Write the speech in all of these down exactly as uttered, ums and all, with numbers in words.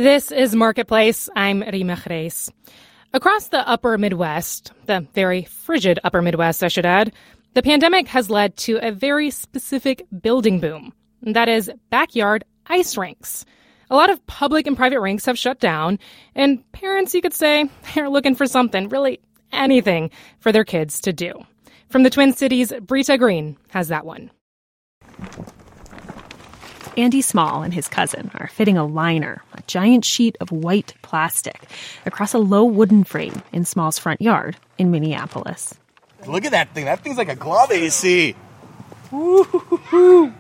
This is Marketplace. I'm Rima Chreis. Across the upper Midwest, the very frigid upper Midwest, I should add, the pandemic has led to a very specific building boom. That is backyard ice rinks. A lot of public and private rinks have shut down, and parents, you could say, are looking for something, really anything, for their kids to do. From the Twin Cities, Brita Green has that one. Andy Small and his cousin are fitting a liner, a giant sheet of white plastic, across a low wooden frame in Small's front yard in Minneapolis. Look at that thing. That thing's like a glove A C. Woo-hoo-hoo-hoo.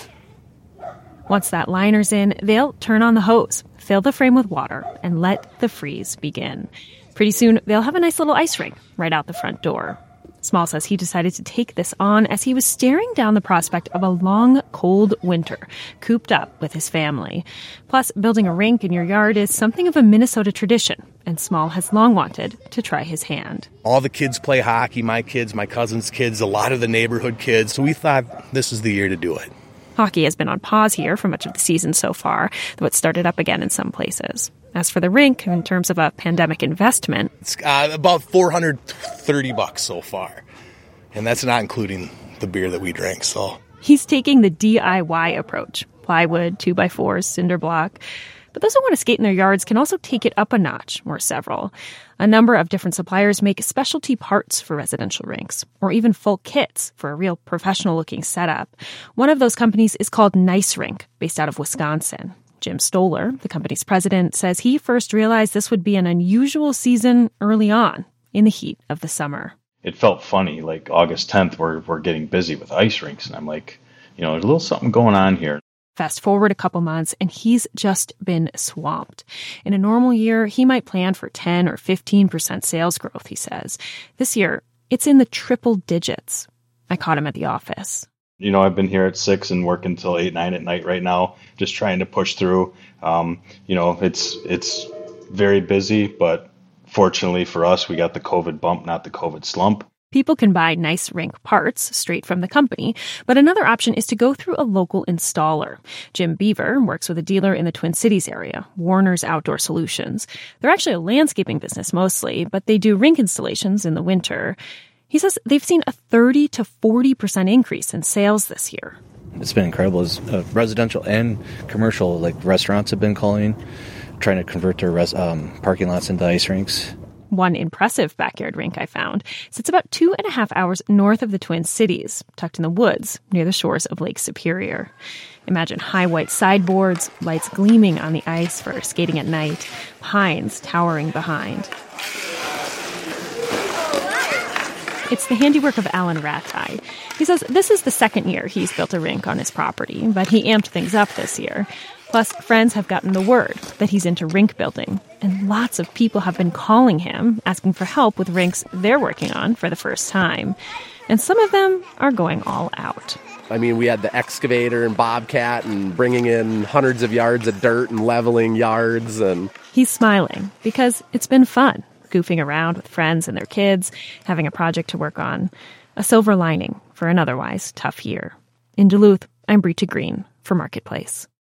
Once that liner's in, they'll turn on the hose, fill the frame with water, and let the freeze begin. Pretty soon, they'll have a nice little ice rink right out the front door. Small says he decided to take this on as he was staring down the prospect of a long, cold winter, cooped up with his family. Plus, building a rink in your yard is something of a Minnesota tradition, and Small has long wanted to try his hand. All the kids play hockey, my kids, my cousin's kids, a lot of the neighborhood kids, so we thought this is the year to do it. Hockey has been on pause here for much of the season so far, though it's started up again in some places. As for the rink, in terms of a pandemic investment, it's uh, about four hundred thirty bucks so far, and that's not including the beer that we drink. So he's taking the D I Y approach: plywood, two by fours, cinder block. But those who want to skate in their yards can also take it up a notch, or several. A number of different suppliers make specialty parts for residential rinks, or even full kits for a real professional-looking setup. One of those companies is called Nice Rink, based out of Wisconsin. Jim Stoller, the company's president, says he first realized this would be an unusual season early on, in the heat of the summer. It felt funny, like August tenth, we're, we're getting busy with ice rinks, and I'm like, you know, there's a little something going on here. Fast forward a couple months, and he's just been swamped. In a normal year, he might plan for ten or fifteen percent sales growth, he says. This year, it's in the triple digits. I caught him at the office. You know, I've been here at six and working until eight, nine at night right now, just trying to push through. Um, you know, it's it's very busy, but fortunately for us, we got the COVID bump, not the COVID slump. People can buy Nice Rink parts straight from the company, but another option is to go through a local installer. Jim Beaver works with a dealer in the Twin Cities area, Warner's Outdoor Solutions. They're actually a landscaping business mostly, but they do rink installations in the winter. He says they've seen a thirty to forty percent increase in sales this year. It's been incredible. It's, uh, residential and commercial, like restaurants have been calling, trying to convert their res- um, parking lots into ice rinks. One impressive backyard rink I found sits about two and a half hours north of the Twin Cities, tucked in the woods near the shores of Lake Superior. Imagine high white sideboards, lights gleaming on the ice for skating at night, pines towering behind. It's the handiwork of Alan Rattay. He says this is the second year he's built a rink on his property, but he amped things up this year. Plus, friends have gotten the word that he's into rink building, and lots of people have been calling him, asking for help with rinks they're working on for the first time. And some of them are going all out. I mean, we had the excavator and bobcat and bringing in hundreds of yards of dirt and leveling yards. And he's smiling because it's been fun, goofing around with friends and their kids, having a project to work on. A silver lining for an otherwise tough year. In Duluth, I'm Brita Green for Marketplace.